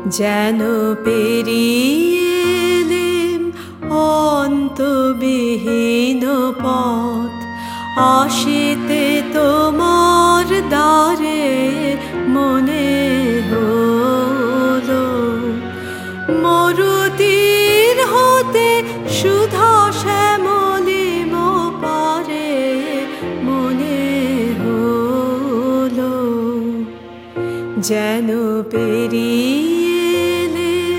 যেন পেরিয়ে এলেম অন্তবিহীন পথ, আসিতে তোমার দ্বারে মনে হলো মরুতীর হতে সুধা শ্যামলিম পারে মনে হলো। যেন পেরিয়ে এলেম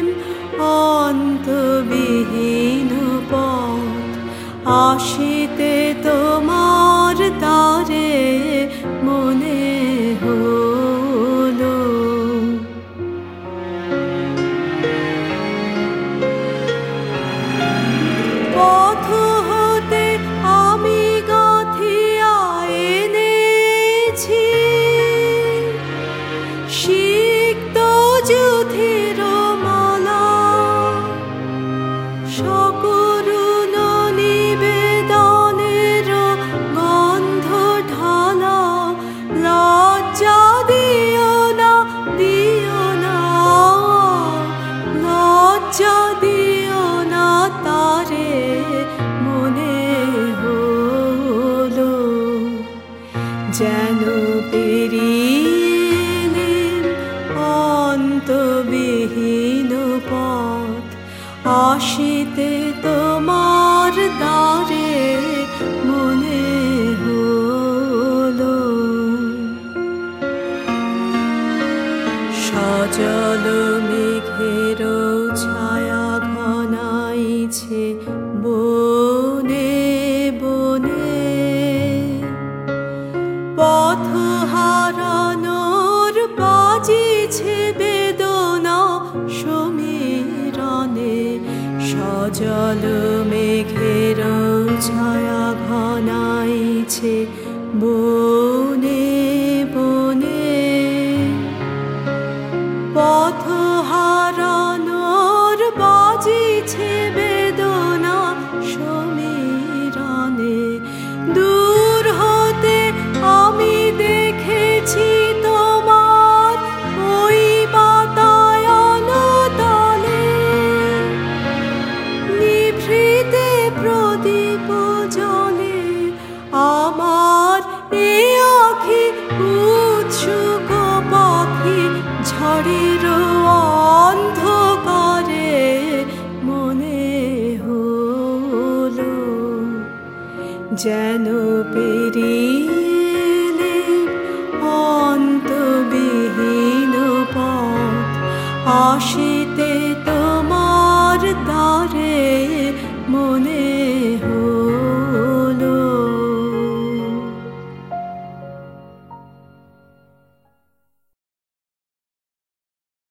অন্তবিহীন পথ, আসিতে তোমার দ্বারে মনে হলো। পথ হতে আমি গাঁথিয়া এনেছি সিক্ত যুথির মালা, সকরুণ নিবেদনের গন্ধ ঢালা। লজ্জা দিও না, দিও না, লজ্জা দিও না, তারে মনে হলো। যেন পেরিয়ে অন্তবিহীন পথ, আসিতে তোমার দ্বারে মনে হলো। সজল মেঘের ছায়া ঘনাইছে বনে বনে, পথ হারানোর বাজিছে বেদনা সমীরণে। সজল মেঘের ছায়া ঘনাইছে বনে বনে, পথ হারানোর বাজিছে বেদনা সমীরণে। দূর হতে আমি দেখেছি তোমার ওই বাতায়ন তলে, নিভৃতে প্রদীপ জ্বলে আমার এ আঁখি উৎসুক পাখি। ঝড়ের অন্ধকারে মনে হলো। যেন পেরিয়ে এলেম অন্তবিহীন পথ, আসি